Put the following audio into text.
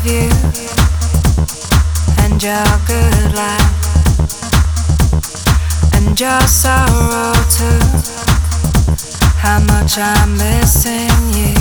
of you and your good life and your sorrow too. How much I'm missing you.